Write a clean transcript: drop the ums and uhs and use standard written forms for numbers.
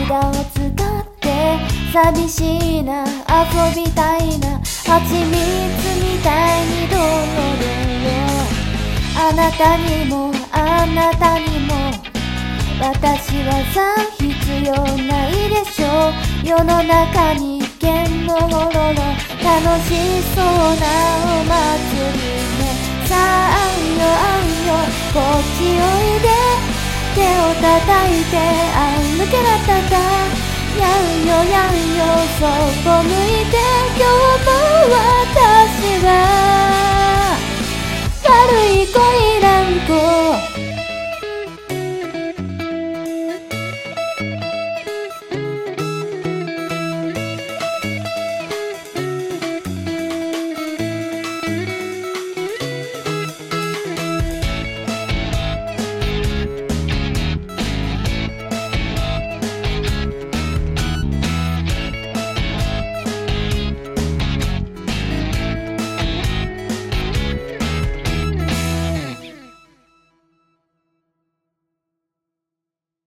間を使って寂しいな遊びたいな蜂蜜みたいにどろどろあなたにもあなたにも私はさ必要ないでしょう世の中に一見のほろろ楽しそうなお祭りねさああんよあんよこっちおいで手を叩いてあん抜けらたたやんよやんよそっぽ向いて今日も私